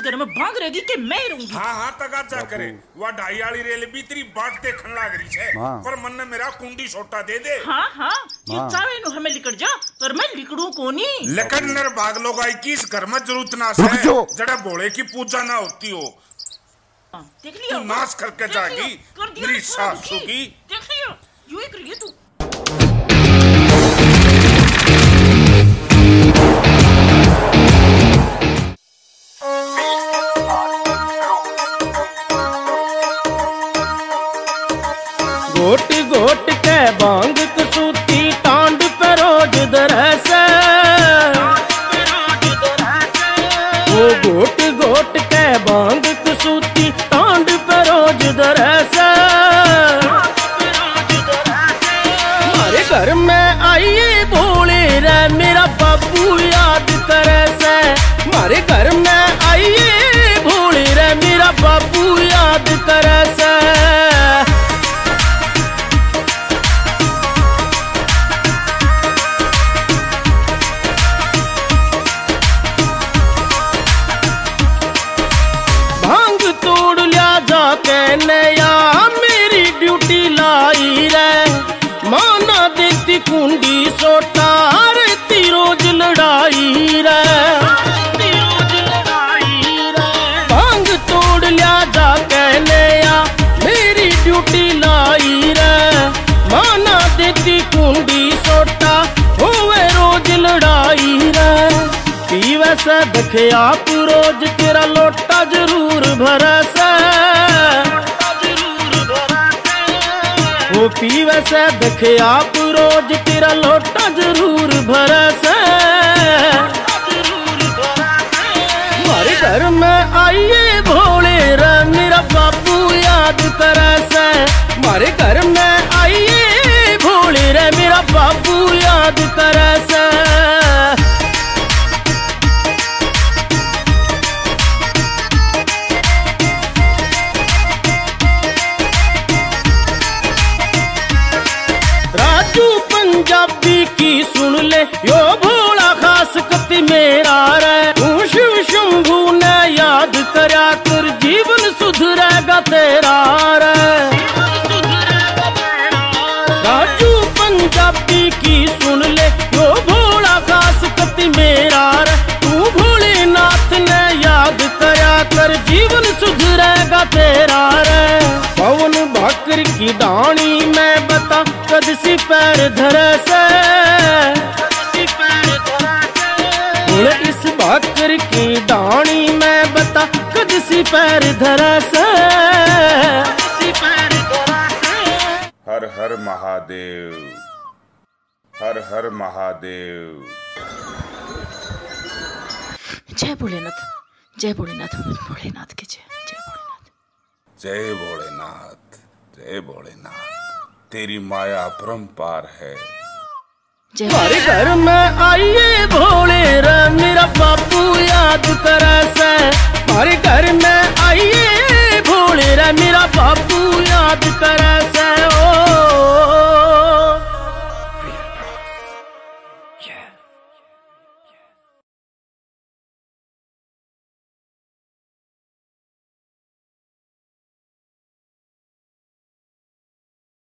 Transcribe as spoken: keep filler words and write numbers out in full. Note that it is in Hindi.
घर में भाग रहेगी कि मैं रहूंगी। हाँ हाँ तगा जा करे वह ढाई वाली रेल भी तेरी बाट देखने लाग रही है पर मन ने मेरा कुंडी छोटा दे दे। हाँ हाँ क्यों चाहे नु हमें लिकड़ जा पर मैं लिकड़ू कोनी। लेकिन नर भाग लोग आई किस घर में जरूरत ना से जड़ा भोले की पूजा ना होती हो। देख लियो नाश करके जागी मेरी सासू की। देख लियो यूं ही करिए तू। गोट गोट के बांग कसूती टांड पे रोज दरसे वो गोट गोट के बांग कसूती टांड पे रोज दरसे हमारे घर में आइए भोले रे मेरा बाबू याद करे से। हमारे घर में आइए भोले रे मेरा बाबू याद करे से। नया मेरी ड्यूटी लाई रे माना देती कुंडी सोटा रहती रोज लड़ाई रे भांग तोड़ लिया जाके नया मेरी ड्यूटी लाई रे माना देती कुंडी सोटा होवे रोज लड़ाई रे। पीवे से देखे आप रोज तेरा लोटा जरूर भरसे वो पीवे से देखे आप रोज तेरा लोटा जरूर भरसे। हमारे घर में आइए भोले रे मेरा बाबू याद करे से। हमारे घर में आइए भोले रे मेरा बाबू याद करे से। पंजाबी की सुन ले यो भोला खास कति मेरा रे शिव शंभू ने याद करा कर जीवन सुधरेगा तेरा रे। राजू पंजाबी की सुन ले यो भोला खास कति मेरा रे तू भोलेनाथ ने याद करा कर जीवन सुधरेगा तेरा रे। पवन भाकर की डाणी में बता कद सी पैर धरे से इस भाकर की डाणी में बता कद सी पैर धरे से। हर हर महादेव हर हर महादेव। जय भोलेनाथ जय भोलेनाथ भोलेनाथ के जय जय भोलेनाथ जय भोलेनाथ जय भोलेनाथ तेरी माया अपरंपार है। हमारे घर में आइए भोले रे मेरा बाबू याद करे से। हमारे घर में आइए भोले रे मेरा बाबू याद करे से। ओ